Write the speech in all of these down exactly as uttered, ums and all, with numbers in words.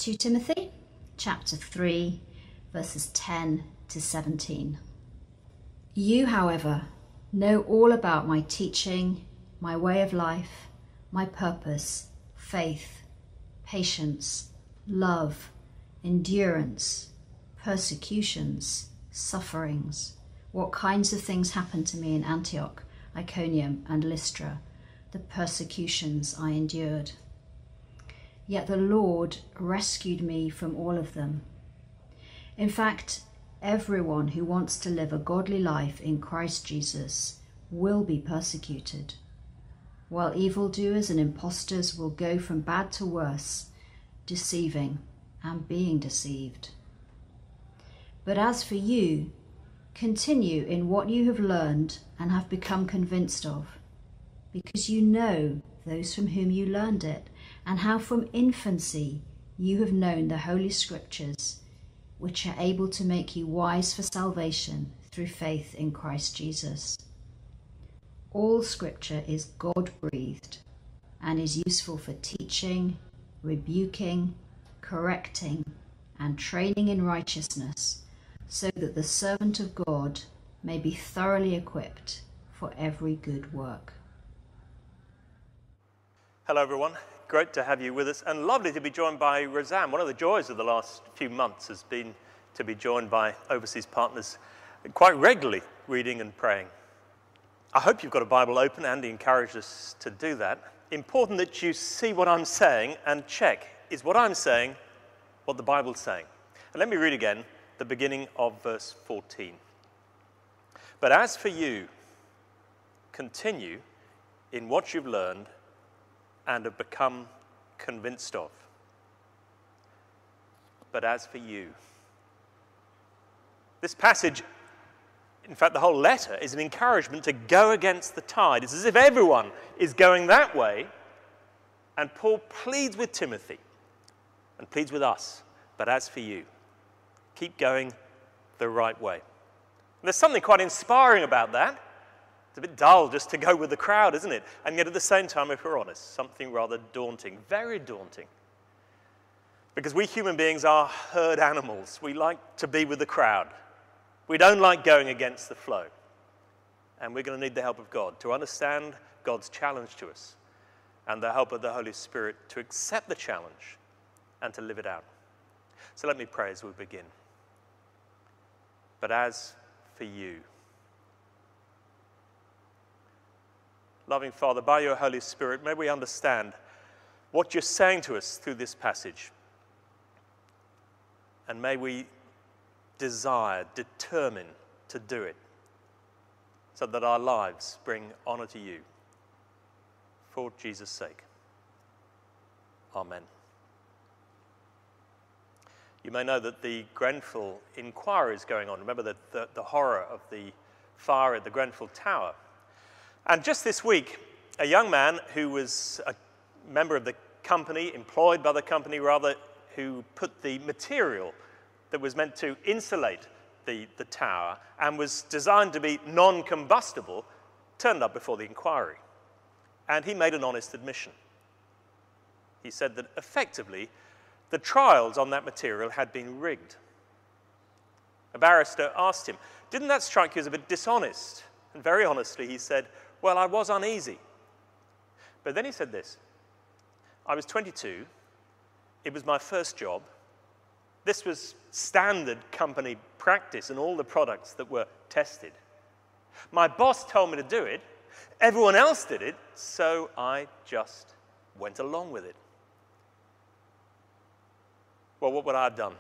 Second Timothy chapter three, verses ten to seventeen. You, however, know all about my teaching, my way of life, my purpose, faith, patience, love, endurance, persecutions, sufferings, what kinds of things happened to me in Antioch, Iconium, and Lystra, the persecutions I endured. Yet the Lord rescued me from all of them. In fact, everyone who wants to live a godly life in Christ Jesus will be persecuted, while evildoers and impostors will go from bad to worse, deceiving and being deceived. But as for you, continue in what you have learned and have become convinced of, because you know those from whom you learned it, and how from infancy you have known the Holy Scriptures, which are able to make you wise for salvation through faith in Christ Jesus. All Scripture is God-breathed and is useful for teaching, rebuking, correcting, and training in righteousness, so that the servant of God may be thoroughly equipped for every good work. Hello everyone, great to have you with us and lovely to be joined by Roseanne. One of the joys of the last few months has been to be joined by overseas partners quite regularly reading and praying. I hope you've got a Bible open. Andy encouraged us to do that. Important that you see what I'm saying and check, is what I'm saying what the Bible's saying? And let me read again the beginning of verse fourteen. But as for you, continue in what you've learned and have become convinced of. But as for you. This passage, in fact the whole letter, is an encouragement to go against the tide. It's as if everyone is going that way, and Paul pleads with Timothy and pleads with us. But as for you, keep going the right way. And there's something quite inspiring about that. It's a bit dull just to go with the crowd, isn't it? And yet at the same time, if we're honest, something rather daunting, very daunting. Because we human beings are herd animals. We like to be with the crowd. We don't like going against the flow. And we're going to need the help of God to understand God's challenge to us and the help of the Holy Spirit to accept the challenge and to live it out. So let me pray as we begin. But as for you, loving Father, by your Holy Spirit, may we understand what you're saying to us through this passage. And may we desire, determine to do it, so that our lives bring honor to you. For Jesus' sake. Amen. You may know that the Grenfell inquiry is going on. Remember the, the, the horror of the fire at the Grenfell Tower. And just this week, a young man who was a member of the company, employed by the company rather, who put the material that was meant to insulate the, the tower and was designed to be non-combustible, turned up before the inquiry. And he made an honest admission. He said that effectively, the trials on that material had been rigged. A barrister asked him, didn't that strike you as a bit dishonest? And very honestly, he said, well, I was uneasy. But then he said this, I was twenty-two, it was my first job, this was standard company practice in all the products that were tested. My boss told me to do it, everyone else did it, so I just went along with it. Well, what would I have done?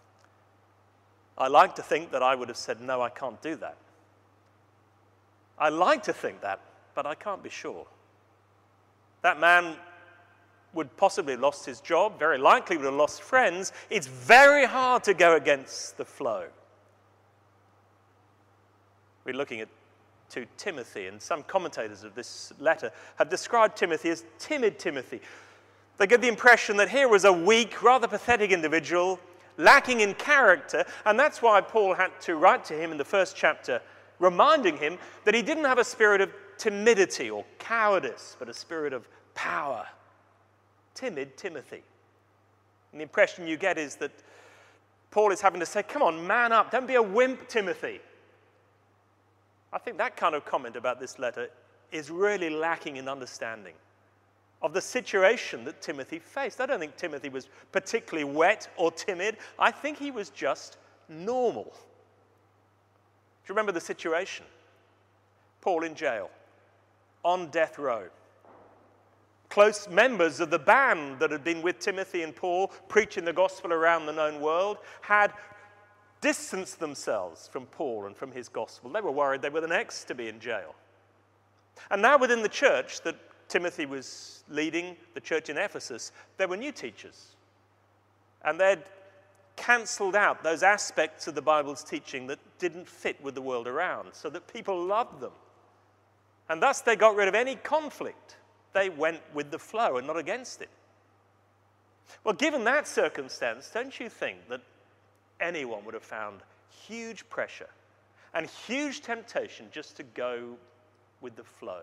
I like to think that I would have said, no, I can't do that. I like to think that, but I can't be sure. That man would possibly have lost his job, very likely would have lost friends. It's very hard to go against the flow. We're looking at to Timothy, and some commentators of this letter have described Timothy as timid Timothy. They get the impression that here was a weak, rather pathetic individual, lacking in character, and that's why Paul had to write to him in the first chapter, reminding him that he didn't have a spirit of timidity or cowardice, but a spirit of power. Timid Timothy. And the impression you get is that Paul is having to say, come on, man up, don't be a wimp, Timothy. I think that kind of comment about this letter is really lacking in understanding of the situation that Timothy faced. I don't think Timothy was particularly wet or timid. I think he was just normal. Do you remember the situation? Paul in jail, on death row. Close members of the band that had been with Timothy and Paul preaching the gospel around the known world had distanced themselves from Paul and from his gospel. They were worried they were the next to be in jail. And now within the church that Timothy was leading, the church in Ephesus, there were new teachers. And they'd cancelled out those aspects of the Bible's teaching that didn't fit with the world around, so that people loved them. And thus they got rid of any conflict. They went with the flow and not against it. Well, given that circumstance, don't you think that anyone would have found huge pressure and huge temptation just to go with the flow?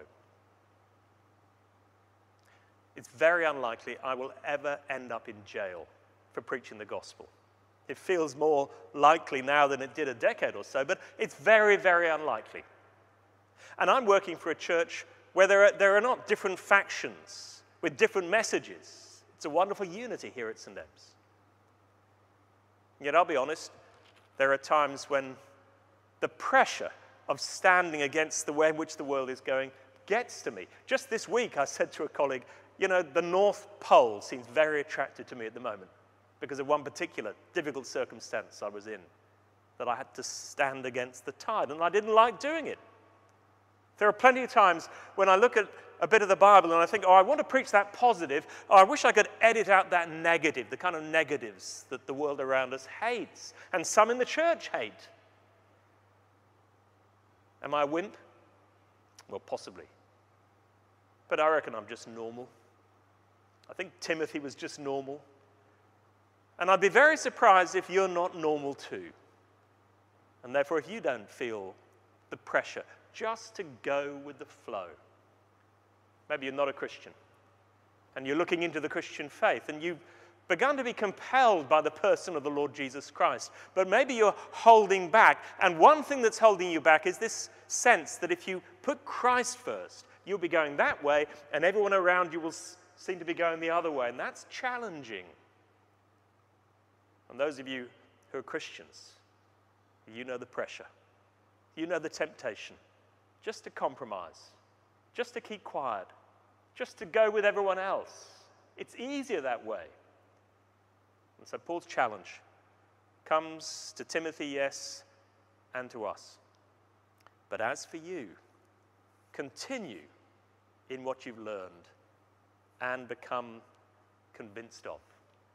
It's very unlikely I will ever end up in jail for preaching the gospel. It feels more likely now than it did a decade or so, but it's very, very unlikely. And I'm working for a church where there are, there are not different factions with different messages. It's a wonderful unity here at Saint Ebbe's. Yet I'll be honest, there are times when the pressure of standing against the way in which the world is going gets to me. Just this week I said to a colleague, you know, the North Pole seems very attractive to me at the moment because of one particular difficult circumstance I was in, that I had to stand against the tide, and I didn't like doing it. There are plenty of times when I look at a bit of the Bible and I think, oh, I want to preach that positive, or I wish I could edit out that negative, the kind of negatives that the world around us hates, and some in the church hate. Am I a wimp? Well, possibly. But I reckon I'm just normal. I think Timothy was just normal. And I'd be very surprised if you're not normal too. And therefore, if you don't feel the pressure just to go with the flow. Maybe you're not a Christian, and you're looking into the Christian faith, and you've begun to be compelled by the person of the Lord Jesus Christ, but maybe you're holding back. And one thing that's holding you back is this sense that if you put Christ first, you'll be going that way, and everyone around you will seem to be going the other way, and that's challenging. And those of you who are Christians, you know the pressure. You know the temptation. Just to compromise. Just to keep quiet. Just to go with everyone else. It's easier that way. And so Paul's challenge comes to Timothy, yes, and to us. But as for you, continue in what you've learned and become convinced of.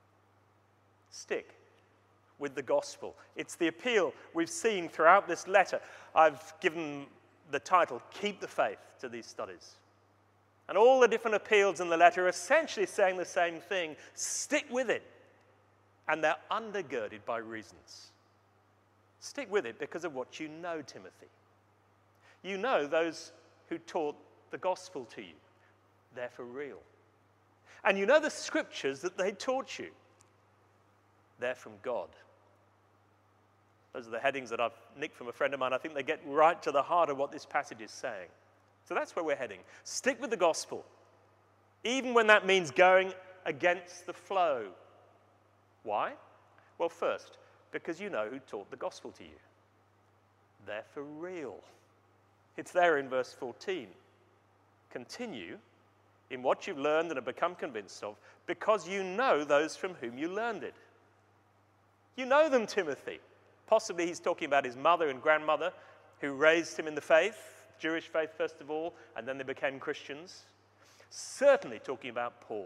Stick with the gospel. It's the appeal we've seen throughout this letter. I've given the title, Keep the Faith, to these studies. And all the different appeals in the letter are essentially saying the same thing. Stick with it. And they're undergirded by reasons. Stick with it because of what you know, Timothy. You know those who taught the gospel to you. They're for real. And you know the scriptures that they taught you. They're from God. Those are the headings that I've nicked from a friend of mine. I think they get right to the heart of what this passage is saying. So that's where we're heading. Stick with the gospel, even when that means going against the flow. Why? Well, first, because you know who taught the gospel to you. They're for real. It's there in verse fourteen. Continue in what you've learned and have become convinced of, because you know those from whom you learned it. You know them, Timothy. Possibly he's talking about his mother and grandmother who raised him in the faith, Jewish faith first of all, and then they became Christians. Certainly talking about Paul.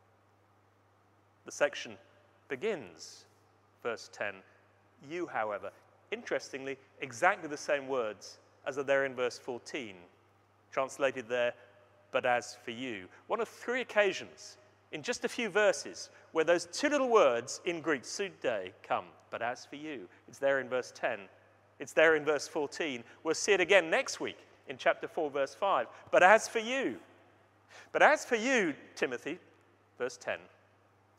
The section begins, verse ten. You, however, interestingly, exactly the same words as are there in verse fourteen, translated there, but as for you. One of three occasions in just a few verses where those two little words in Greek, pseude, come. But as for you. It's there in verse ten. It's there in verse fourteen. We'll see it again next week in chapter four, verse five. But as for you. But as for you, Timothy, verse ten,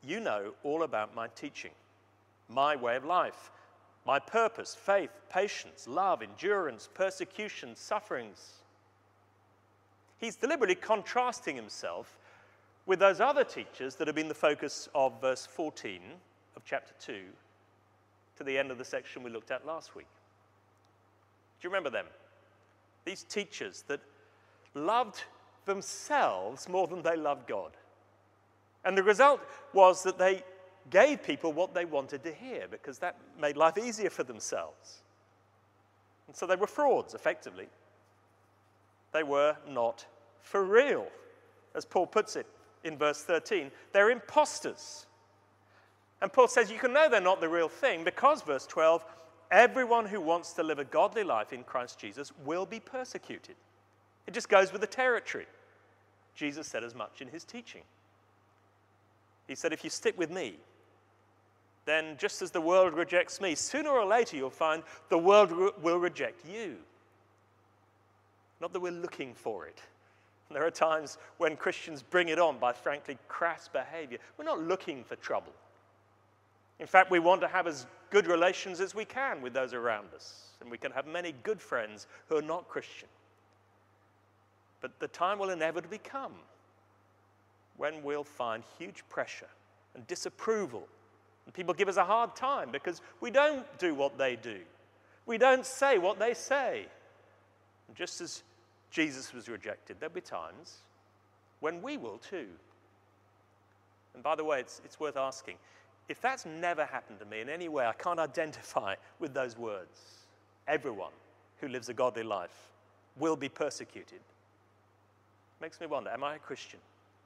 you know all about my teaching, my way of life, my purpose, faith, patience, love, endurance, persecution, sufferings. He's deliberately contrasting himself with those other teachers that have been the focus of verse fourteen of chapter two to the end of the section we looked at last week. Do you remember them? These teachers that loved themselves more than they loved God. And the result was that they gave people what they wanted to hear because that made life easier for themselves. And so they were frauds, effectively. They were not for real, as Paul puts it in verse thirteen. They're imposters. And Paul says you can know they're not the real thing because, verse twelve, everyone who wants to live a godly life in Christ Jesus will be persecuted. It just goes with the territory. Jesus said as much in his teaching. He said, if you stick with me, then just as the world rejects me, sooner or later you'll find the world re- will reject you. Not that we're looking for it. There are times when Christians bring it on by frankly crass behavior. We're not looking for trouble. In fact, we want to have as good relations as we can with those around us. And we can have many good friends who are not Christian. But the time will inevitably come when we'll find huge pressure and disapproval. And people give us a hard time because we don't do what they do. We don't say what they say. And just as Jesus was rejected, there'll be times when we will too. And by the way, it's, it's worth asking, if that's never happened to me in any way, I can't identify with those words. Everyone who lives a godly life will be persecuted. Makes me wonder, am I a Christian?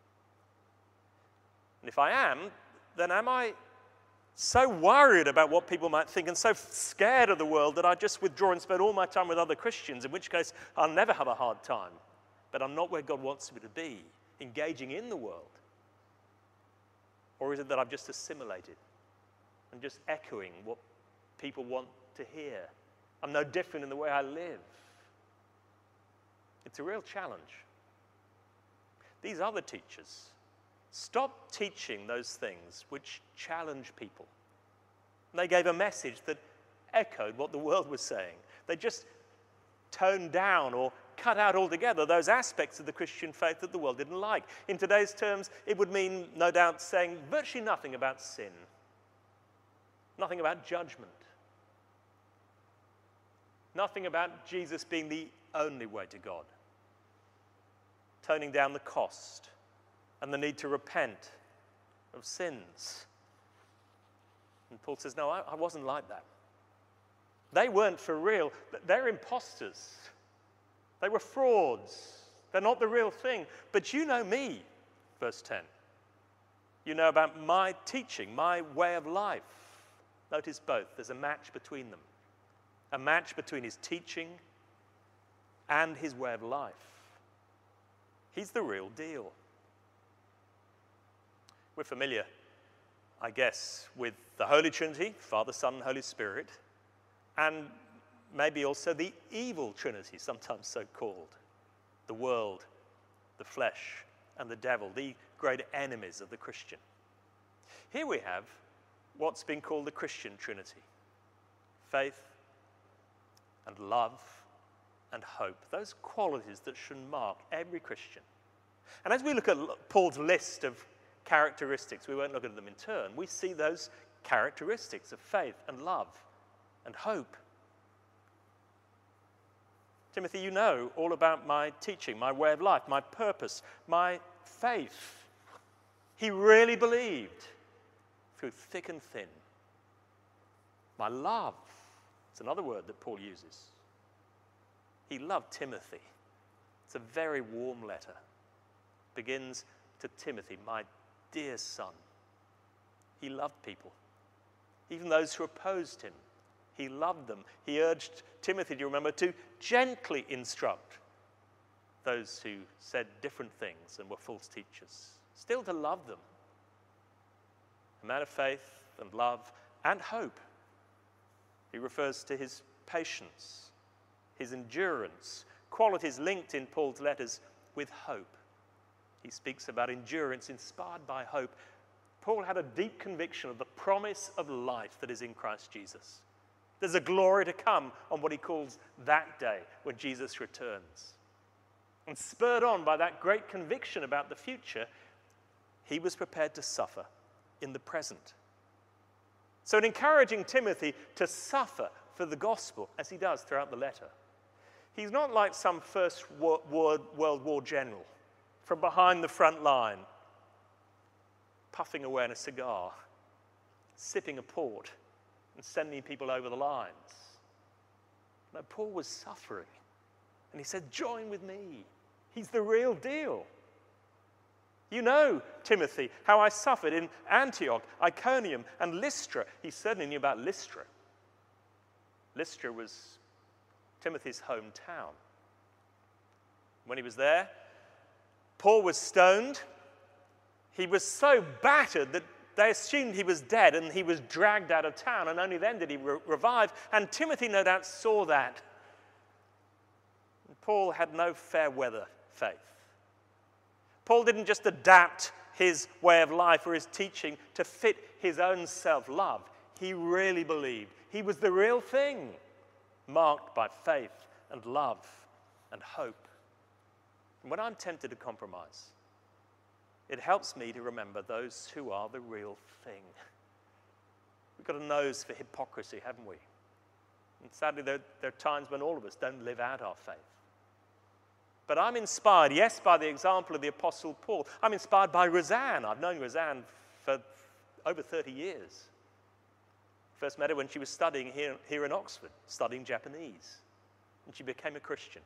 And if I am, then am I so worried about what people might think and so scared of the world that I just withdraw and spend all my time with other Christians, in which case I'll never have a hard time. But I'm not where God wants me to be, engaging in the world. Or is it that I've just assimilated and just echoing what people want to hear? I'm no different in the way I live. It's a real challenge. These other teachers stopped teaching those things which challenge people. They gave a message that echoed what the world was saying. They just toned down or cut out altogether those aspects of the Christian faith that the world didn't like. In today's terms, it would mean, no doubt, saying virtually nothing about sin, nothing about judgment, nothing about Jesus being the only way to God, toning down the cost and the need to repent of sins. And Paul says, no, I, I wasn't like that. They weren't for real. They're imposters. They were frauds. They're not the real thing. But you know me, verse ten. You know about my teaching, my way of life. Notice both. There's a match between them. A match between his teaching and his way of life. He's the real deal. We're familiar, I guess, with the Holy Trinity, Father, Son, and Holy Spirit, and maybe also the evil Trinity, sometimes so called, the world, the flesh, and the devil, the great enemies of the Christian. Here we have what's been called the Christian Trinity: faith and love and hope, those qualities that should mark every Christian. And as we look at Paul's list of characteristics, we won't look at them in turn, we see those characteristics of faith and love and hope. Timothy, you know all about my teaching, my way of life, my purpose, my faith. He really believed through thick and thin. My love, it's another word that Paul uses. He loved Timothy. It's a very warm letter. It begins to Timothy, my dear son. He loved people, even those who opposed him. He loved them. He urged Timothy, do you remember, to gently instruct those who said different things and were false teachers. Still to love them. A man of faith and love and hope. He refers to his patience, his endurance, qualities linked in Paul's letters with hope. He speaks about endurance inspired by hope Paul had a deep conviction of the promise of life that is in Christ Jesus. There's a glory to come on what he calls that day when Jesus returns. And spurred on by that great conviction about the future, he was prepared to suffer in the present. So in encouraging Timothy to suffer for the gospel, as he does throughout the letter, he's not like some First World War general from behind the front line, puffing away on a cigar, sipping a port, and sending people over the lines. No, Paul was suffering. And he said, join with me. He's the real deal. You know, Timothy, how I suffered in Antioch, Iconium, and Lystra. He certainly knew about Lystra. Lystra was Timothy's hometown. When he was there, Paul was stoned. He was so battered that they assumed he was dead, and he was dragged out of town, and only then did he re- revive. And Timothy, no doubt, saw that. And Paul had no fair weather faith. Paul didn't just adapt his way of life or his teaching to fit his own self-love. He really believed he was the real thing, marked by faith and love and hope. And when I'm tempted to compromise, it helps me to remember those who are the real thing. We've got a nose for hypocrisy, haven't we? And sadly, there, there are times when all of us don't live out our faith. But I'm inspired, yes, by the example of the Apostle Paul. I'm inspired by Roseanne. I've known Roseanne for over thirty years. First met her when she was studying here, here in Oxford, studying Japanese. And she became a Christian.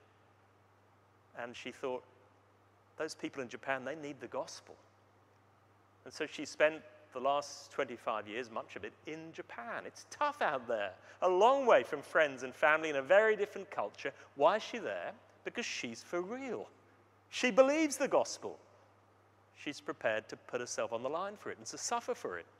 And she thought, those people in Japan, they need the gospel. And so she spent the last twenty-five years, much of it, in Japan. It's tough out there, a long way from friends and family in a very different culture. Why is she there? Because she's for real. She believes the gospel. She's prepared to put herself on the line for it and to suffer for it.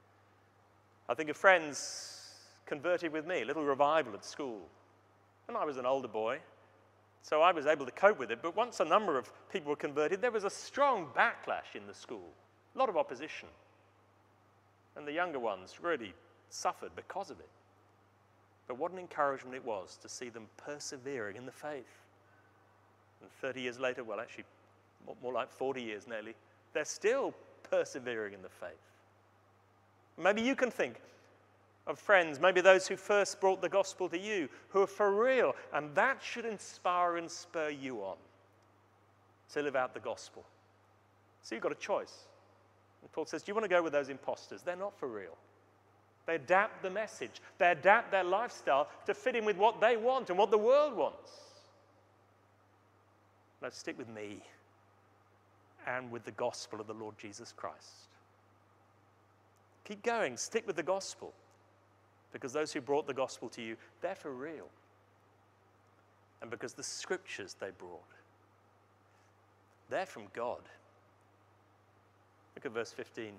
I think of friends converted with me, a little revival at school. And I was an older boy, so I was able to cope with it. But once a number of people were converted, there was a strong backlash in the school, a lot of opposition. And the younger ones really suffered because of it. But what an encouragement it was to see them persevering in the faith. And thirty years later, well, actually, more like forty years nearly, they're still persevering in the faith. Maybe you can think of friends, maybe those who first brought the gospel to you, who are for real, and that should inspire and spur you on to live out the gospel. So you've got a choice. And Paul says, do you want to go with those imposters? They're not for real. They adapt the message. They adapt their lifestyle to fit in with what they want and what the world wants. No, stick with me and with the gospel of the Lord Jesus Christ. Keep going. Stick with the gospel. Because those who brought the gospel to you, they're for real. And because the scriptures they brought, they're from God. Look at verse fifteen.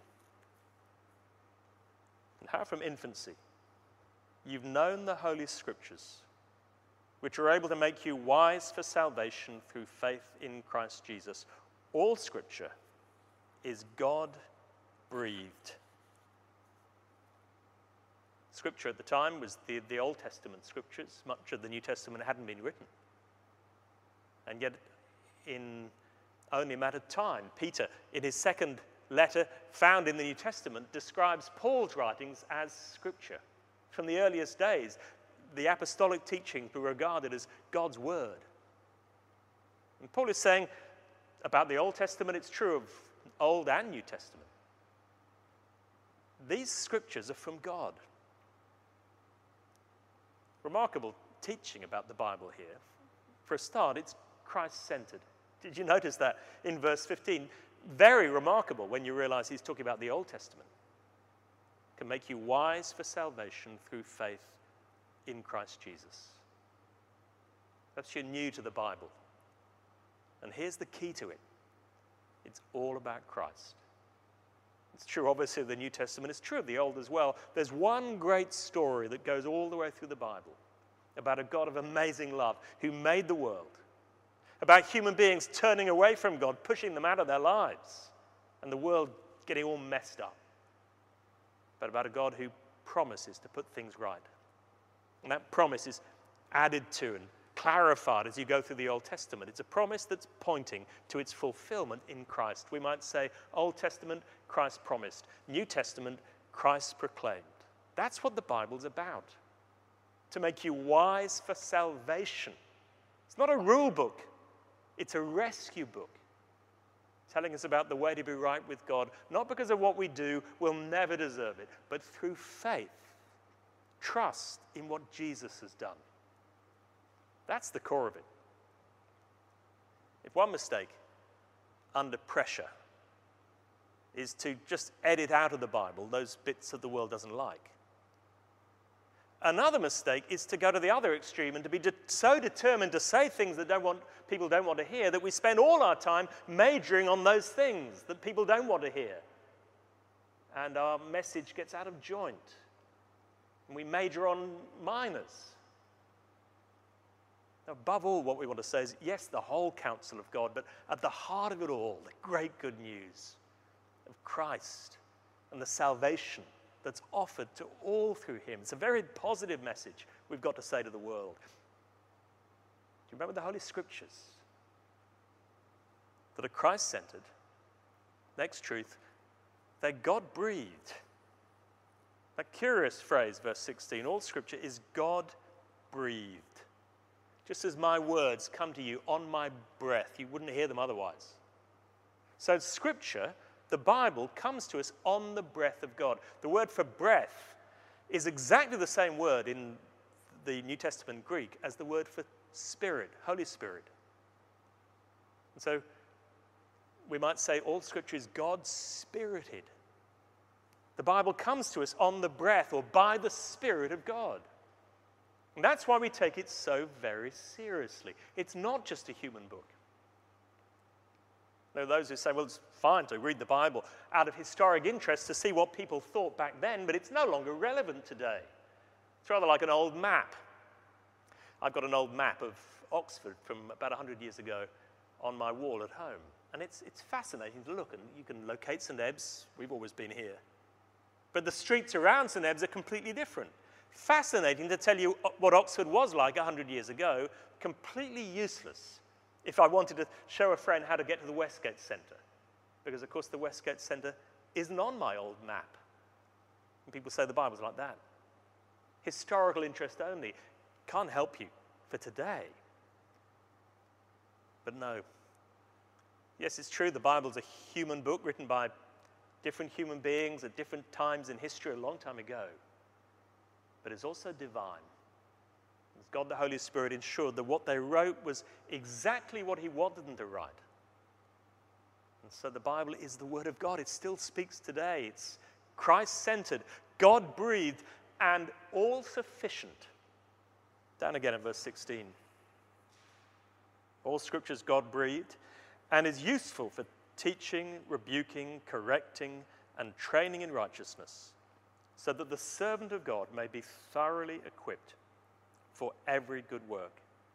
And how from infancy you've known the Holy Scriptures, which are able to make you wise for salvation through faith in Christ Jesus. All Scripture is God-breathed. Scripture at the time was the, the Old Testament Scriptures. Much of the New Testament hadn't been written. And yet, in only a matter of time, Peter, in his second letter found in the New Testament, describes Paul's writings as Scripture. From the earliest days, the apostolic teachings were regarded as God's word. And Paul is saying about the Old Testament, it's true of Old and New Testament. These scriptures are from God. Remarkable teaching about the Bible here. For a start, it's Christ-centered. Did you notice that in verse fifteen? Very remarkable when you realize he's talking about the Old Testament. Can make you wise for salvation through faith in Christ Jesus. Perhaps you're new to the Bible. And here's the key to it. It's all about Christ. It's true, obviously, of the New Testament. It's true of the Old as well. There's one great story that goes all the way through the Bible about a God of amazing love who made the world, about human beings turning away from God, pushing them out of their lives, and the world getting all messed up. but about a God who promises to put things right. And that promise is added to and clarified as you go through the Old Testament. It's a promise that's pointing to its fulfillment in Christ. We might say, Old Testament, Christ promised. New Testament, Christ proclaimed. That's what the Bible's about. To make you wise for salvation. It's not a rule book. It's a rescue book. Telling us about the way to be right with God, not because of what we do, we'll never deserve it, but through faith, trust in what Jesus has done. That's the core of it. If one mistake under pressure is to just edit out of the Bible those bits that the world doesn't like, another mistake is to go to the other extreme and to be de- so determined to say things that don't want, people don't want to hear that we spend all our time majoring on those things that people don't want to hear. And our message gets out of joint. And we major on minors. Above all, what we want to say is, yes, the whole counsel of God, but at the heart of it all, the great good news of Christ and the salvation that's offered to all through him. It's a very positive message we've got to say to the world. Do you remember the Holy Scriptures? That are Christ-centered. Next truth, they're God-breathed. That curious phrase, verse sixteen, all Scripture is God-breathed. Just as my words come to you on my breath, you wouldn't hear them otherwise. So Scripture, the Bible, comes to us on the breath of God. The word for breath is exactly the same word in the New Testament Greek as the word for Spirit, Holy Spirit. And so we might say all Scripture is God-spirited. The Bible comes to us on the breath or by the Spirit of God. And that's why we take it so very seriously. It's not just a human book. There are those who say, well, it's fine to read the Bible out of historic interest to see what people thought back then, but it's no longer relevant today. It's rather like an old map. I've got an old map of Oxford from about one hundred years ago on my wall at home. And it's, it's fascinating to look, and you can locate Saint Ebbs. We've always been here. But the streets around Saint Ebbs are completely different. Fascinating to tell you what Oxford was like one hundred years ago, completely useless if I wanted to show a friend how to get to the Westgate Centre. Because, of course, the Westgate Centre isn't on my old map. And people say the Bible's like that. Historical interest only. Can't help you for today. But no. Yes, it's true, the Bible's a human book written by different human beings at different times in history a long time ago. But it's also divine. God the Holy Spirit ensured that what they wrote was exactly what he wanted them to write. And so the Bible is the Word of God. It still speaks today. It's Christ-centered, God-breathed, and all-sufficient. Down again at verse sixteen. All Scripture is God-breathed and is useful for teaching, rebuking, correcting, and training in righteousness, so that the servant of God may be thoroughly equipped for every good work.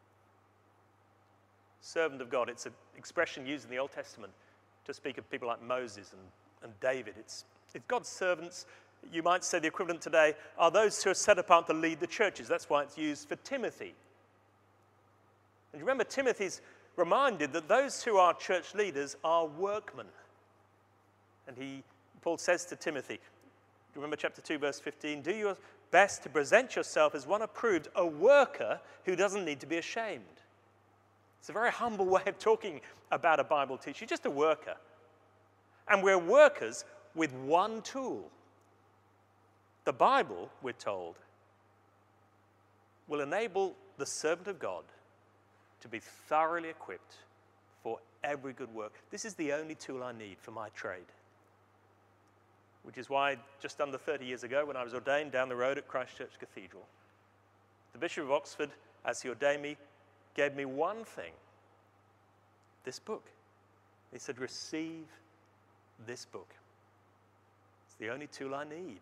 Servant of God, it's an expression used in the Old Testament to speak of people like Moses and, and David. It's, it's God's servants. You might say the equivalent today are those who are set apart to lead the churches. That's why it's used for Timothy. And you remember, Timothy's reminded that those who are church leaders are workmen. And he, Paul says to Timothy, remember chapter two, verse fifteen, do your best to present yourself as one approved, a worker who doesn't need to be ashamed. It's a very humble way of talking about a Bible teacher. You're just a worker. And we're workers with one tool. The Bible, we're told, will enable the servant of God to be thoroughly equipped for every good work. This is the only tool I need for my trade. Which is why just under thirty years ago, when I was ordained down the road at Christ Church Cathedral, the Bishop of Oxford, as he ordained me, gave me one thing, this book. He said, receive this book. It's the only tool I need.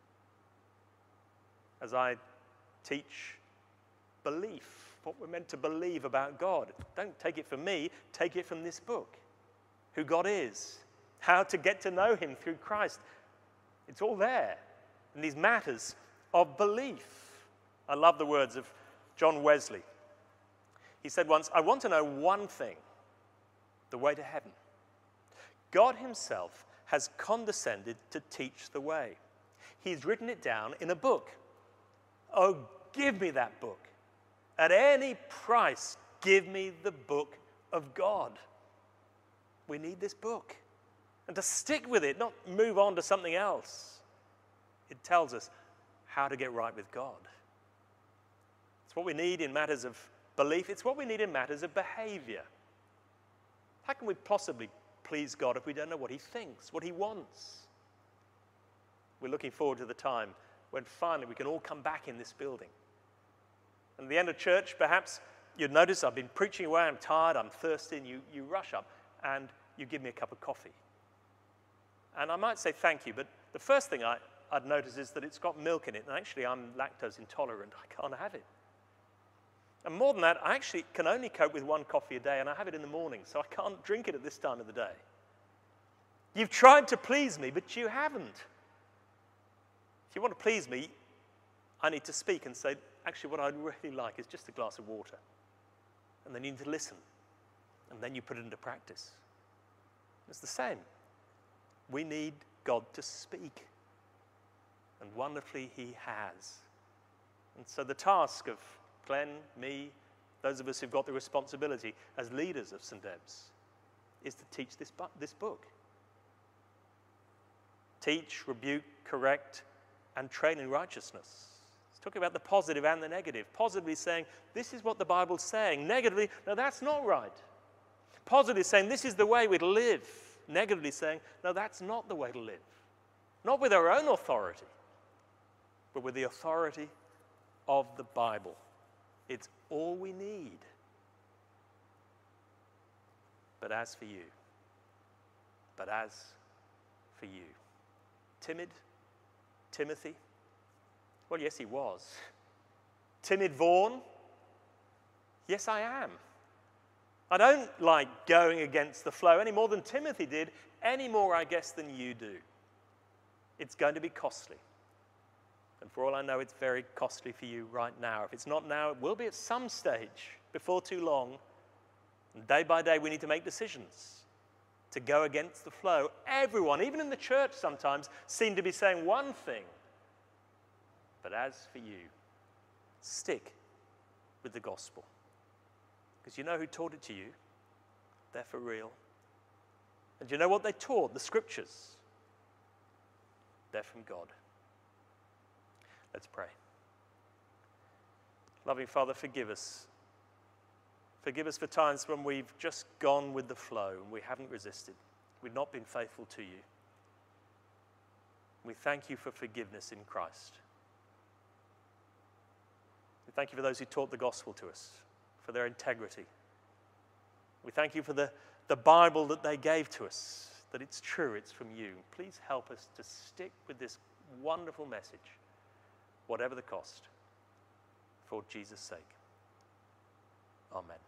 As I teach belief, what we're meant to believe about God. Don't take it from me, take it from this book. Who God is, how to get to know him through Christ. It's all there. in these matters of belief. I love the words of John Wesley. He said once, I want to know one thing, the way to heaven. God himself has condescended to teach the way. He's written it down in a book. Oh, give me that book. At any price, give me the book of God. We need this book. And to stick with it, not move on to something else. It tells us how to get right with God. It's what we need in matters of belief. It's what we need in matters of behavior. How can we possibly please God if we don't know what he thinks, what he wants? We're looking forward to the time when finally we can all come back in this building. And at the end of church, perhaps you'd notice I've been preaching away, I'm tired, I'm thirsty, and you, you rush up and you give me a cup of coffee. And I might say thank you, but the first thing I, I'd notice is that it's got milk in it, and actually I'm lactose intolerant, I can't have it. And more than that, I actually can only cope with one coffee a day, and I have it in the morning, so I can't drink it at this time of the day. You've tried to please me, but you haven't. If you want to please me, I need to speak and say, actually, what I'd really like is just a glass of water. And then you need to listen. And then you put it into practice. It's the same. We need God to speak. And wonderfully, he has. And so the task of Glenn, me, those of us who've got the responsibility as leaders of Saint Ebbe's, is to teach this, bu- this book. Teach, rebuke, correct, and train in righteousness. It's talking about the positive and the negative. Positively saying, this is what the Bible's saying. Negatively, no, that's not right. Positively saying, this is the way we'd live. Negatively saying, no, that's not the way to live. Not with our own authority, but with the authority of the Bible. It's all we need. But as for you, but as for you. Timid Timothy? Well, yes, he was. Timid Vaughan? Yes, I am. I don't like going against the flow any more than Timothy did, any more, I guess, than you do. It's going to be costly. And for all I know, it's very costly for you right now. If it's not now, it will be at some stage before too long. And day by day, we need to make decisions to go against the flow. Everyone, even in the church sometimes, seem to be saying one thing. But as for you, stick with the gospel. Because you know who taught it to you? They're for real. And you know what they taught? The scriptures. They're from God. Let's pray. Loving Father, forgive us. Forgive us for times when we've just gone with the flow and we haven't resisted. We've not been faithful to you. We thank you for forgiveness in Christ. We thank you for those who taught the gospel to us, for their integrity. We thank you for the, the Bible that they gave to us, that it's true, it's from you. Please help us to stick with this wonderful message, whatever the cost, for Jesus' sake. Amen.